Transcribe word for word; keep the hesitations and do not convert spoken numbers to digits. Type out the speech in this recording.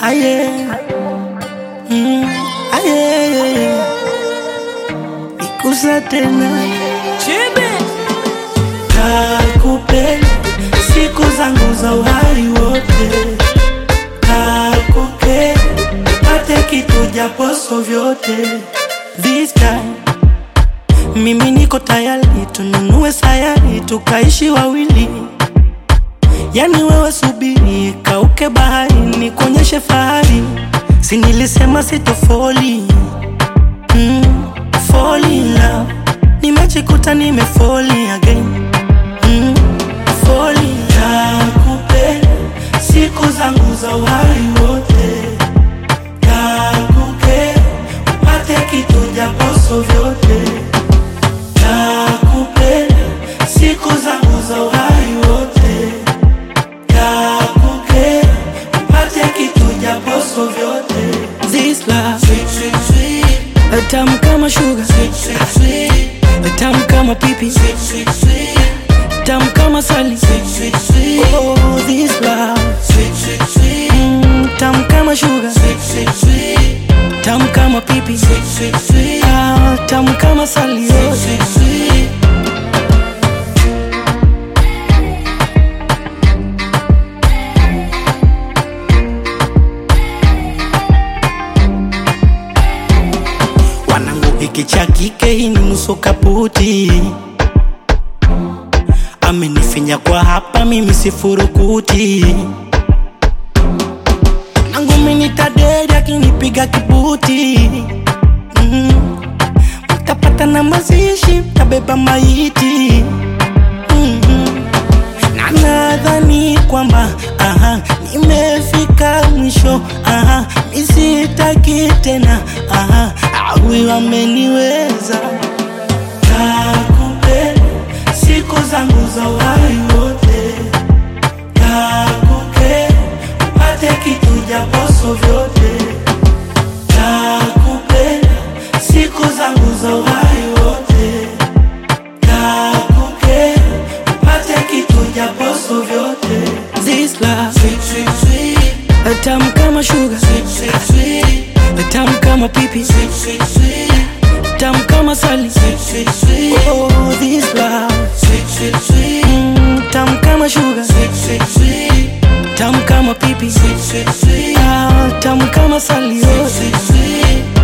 aye, mm, aye, nikusa tena Chibi kakupenda siku zangu za uhai wote, kakupenda pate kitu japoso vyote. This time mimi niko tayari, tununue sayari tukaishi wawili. Yani wewe subiri, kauke bahari, nikuonyeshe fahari. Si nilisema sitofoli, mm, fall in love. Nimejikuta nimefall again, mm, fall in love. Nakupenda siku zangu za uhai wote, nakupenda upate kitu japoso vyote. Nakupenda siku zangu za uhai wote, nakupenda upate kitu japoso vyote. This love sweet, sweet, sweet, tamu kama sugar, sweet, sweet, sweet, tamu kama pipi, sweet, sweet, sweet, tamu kama sali, sweet, sweet, sweet. Oh, this love sweet, sweet, sweet, mm, tamu kama sugar, sweet, sweet, sweet, tamu kama pipi, sweet, sweet, sweet, ah, tamu kama sali, sweet, sweet, sweet. Hiki cha kike hii ni nusu kaputi, amenifinya kwa hapa mimi sifurukuti. Nangu mini taderi akinipiga kibuti, mm, mtapata na mazishi, mtabeba maiti, mm -hmm. Na nadhani kwamba aha, nimefika mwisho, aha, misitaki tena, aha, awi wameniweza. Nakupenda siku zangu za uhai wote, nakupenda upate kitu japoso vyote. Nakupenda siku zangu za uhai wote, nakupenda upate kitu japoso vyote. This love sweet, sweet, sweet, tamu kama sugar, sweet, sweet, sweet, tamu kama pipi, sweet, sweet, sweet, tamu kama sali, sweet, sweet, sweet. Oh, this love sweet, sweet, sweet, mm, tamu kama sugar, sweet, sweet, sweet, tamu kama pipi, sweet, sweet, sweet, ah, tamu kama sali, oh, sweet, sweet, sweet.